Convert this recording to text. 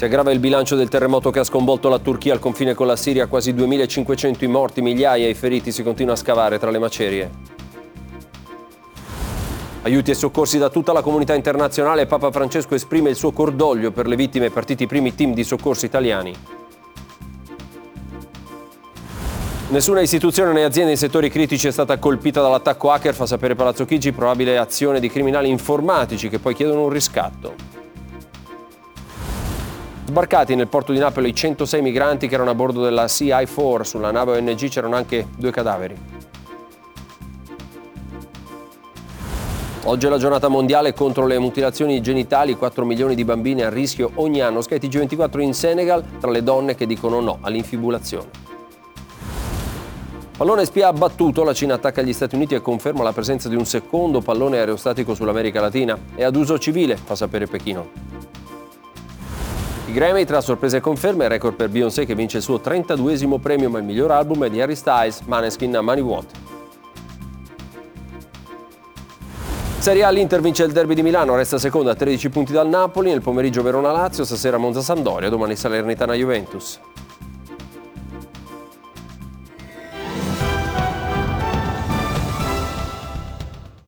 Si aggrava il bilancio del terremoto che ha sconvolto la Turchia al confine con la Siria, quasi 2.500 i morti, migliaia i feriti, si continua a scavare tra le macerie. Aiuti e soccorsi da tutta la comunità internazionale, Papa Francesco esprime il suo cordoglio per le vittime e partiti i primi team di soccorso italiani. Nessuna istituzione né azienda in settori critici è stata colpita dall'attacco hacker, fa sapere Palazzo Chigi, probabile azione di criminali informatici che poi chiedono un riscatto. Sbarcati nel porto di Napoli i 106 migranti che erano a bordo della CI4, sulla nave ONG c'erano anche 2 cadaveri. Oggi è la giornata mondiale contro le mutilazioni genitali, 4 milioni di bambini a rischio ogni anno. Sky TG24 in Senegal, tra le donne che dicono no all'infibulazione. Pallone spia abbattuto, la Cina attacca gli Stati Uniti e conferma la presenza di un secondo pallone aerostatico sull'America Latina. È ad uso civile, fa sapere Pechino. I Grammy, tra sorprese e conferme, record per Beyoncé che vince il suo 32esimo premio, ma il miglior album è di Harry Styles, Maneskin a Money What. Serie A, l'Inter vince il derby di Milano, resta seconda a 13 punti dal Napoli, nel pomeriggio Verona-Lazio, stasera Monza-Sampdoria, domani Salernitana-Juventus.